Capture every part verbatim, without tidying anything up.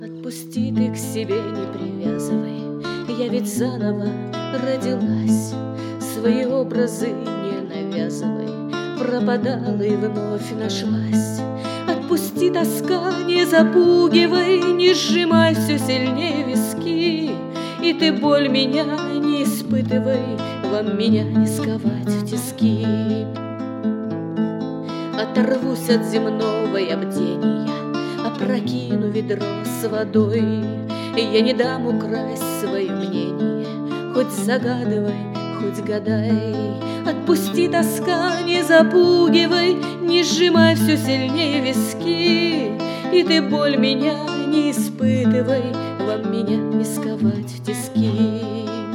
Отпусти ты к себе, не привязывай, я ведь заново родилась. Свои образы не навязывай, пропадала и вновь нашлась. Отпусти, тоска, не запугивай, не сжимай все сильнее виски. И ты боль меня не испытывай, вам меня не сковать в тиски. Оторвусь от земного я бдения, опрокину ведро с водой. Я не дам украсть свое мнение, хоть загадывай, хоть гадай. Отпусти, тоска, не запугивай, не сжимай все сильнее виски. И ты боль меня не испытывай, вам меня не сковать в тиски.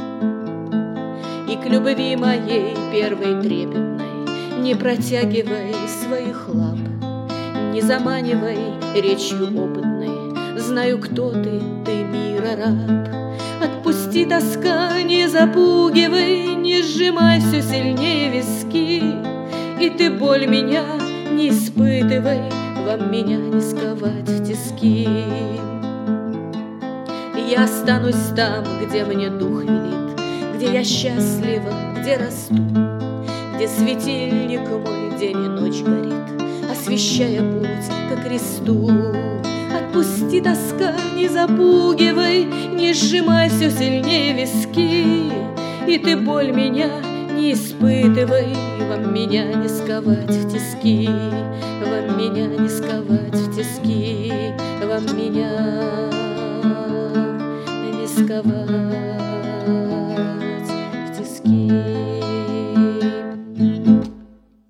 И к любви моей первой трепетной не протягивай своих лап, не заманивай речью опытной, знаю, кто ты, ты мира раб. Отпусти, тоска, не запугивай, не сжимай все сильнее виски. И ты боль меня не испытывай, вам меня не сковать в тиски. Я останусь там, где мне дух велит, где я счастлива, где расту, где светильник мой день и ночь горит, освещая путь ко кресту. Отпусти, тоска, не запугивай, не сжимай все сильнее виски. И ты боль меня не испытывай, вам меня не сковать в тиски. Вам меня не сковать в тиски, вам меня не сковать.